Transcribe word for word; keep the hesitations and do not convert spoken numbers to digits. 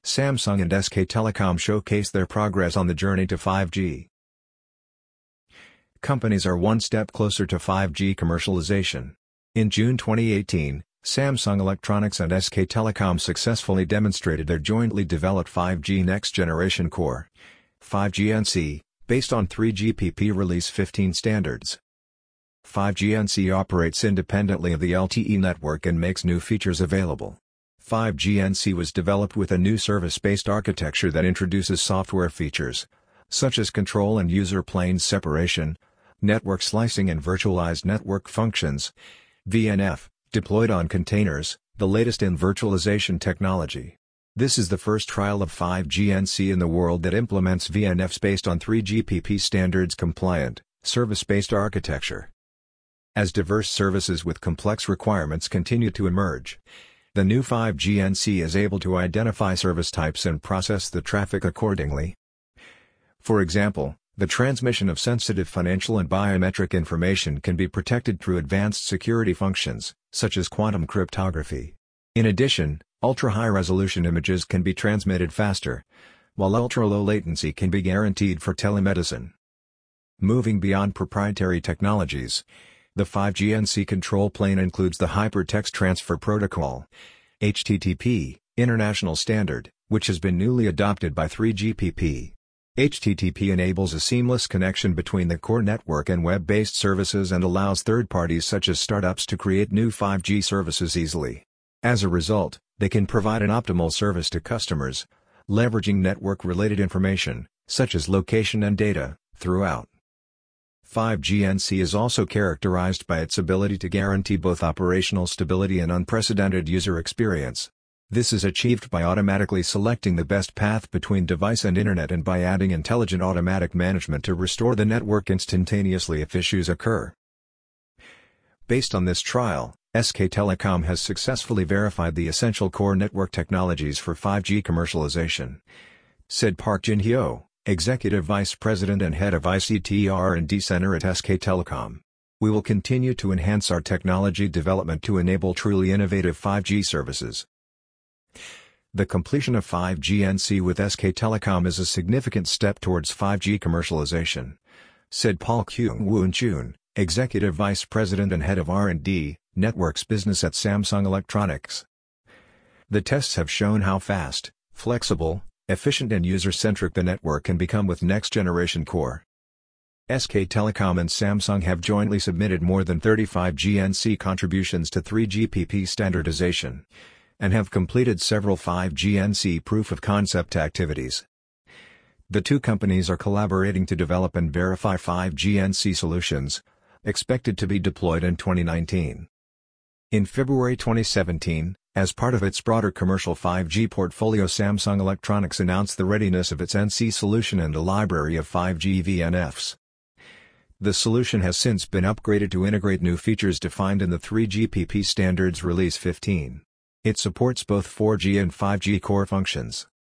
Samsung and S K Telecom showcase their progress on the journey to five G. Companies are one step closer to five G commercialization. In June twenty eighteen, Samsung Electronics and S K Telecom successfully demonstrated their jointly developed five G next-generation core, five G N C, based on three G P P Release fifteen standards. five G N C operates independently of the L T E network and makes new features available. five G N C was developed with a new service-based architecture that introduces software features, such as control and user plane separation, network slicing and virtualized network functions, V N F, deployed on containers, the latest in virtualization technology. This is the first trial of five G N C in the world that implements V N Fs based on three G P P standards compliant, service-based architecture. As diverse services with complex requirements continue to emerge, the new five G N C is able to identify service types and process the traffic accordingly. For example, the transmission of sensitive financial and biometric information can be protected through advanced security functions, such as quantum cryptography. In addition, ultra-high-resolution images can be transmitted faster, while ultra-low latency can be guaranteed for telemedicine. Moving beyond proprietary technologies, the five G N C control plane includes the Hypertext Transfer Protocol, H T T P, international standard, which has been newly adopted by three G P P. H T T P enables a seamless connection between the core network and web-based services and allows third parties such as startups to create new five G services easily. As a result, they can provide an optimal service to customers, leveraging network-related information, such as location and data, throughout. five G N C is also characterized by its ability to guarantee both operational stability and unprecedented user experience. This is achieved by automatically selecting the best path between device and internet and by adding intelligent automatic management to restore the network instantaneously if issues occur. Based on this trial, S K Telecom has successfully verified the essential core network technologies for five G commercialization, said Park Jin-hyo, Executive Vice President and Head of I C T R and D Center at S K Telecom. We will continue to enhance our technology development to enable truly innovative five G services. The completion of five G N C with S K Telecom is a significant step towards five G commercialization, said Paul Kyung-woon Chun, Executive Vice President and Head of R and D, Networks Business at Samsung Electronics. The tests have shown how fast, flexible, efficient and user-centric the network can become with next-generation core. S K Telecom and Samsung have jointly submitted more than thirty five G N C contributions to three G P P standardization, and have completed several five G N C proof-of-concept activities. The two companies are collaborating to develop and verify five G N C solutions, expected to be deployed in twenty nineteen. In February twenty seventeen, as part of its broader commercial five G portfolio, Samsung Electronics announced the readiness of its N C solution and a library of five G V N Fs. The solution has since been upgraded to integrate new features defined in the three G P P standards Release fifteen. It supports both four G and five G core functions.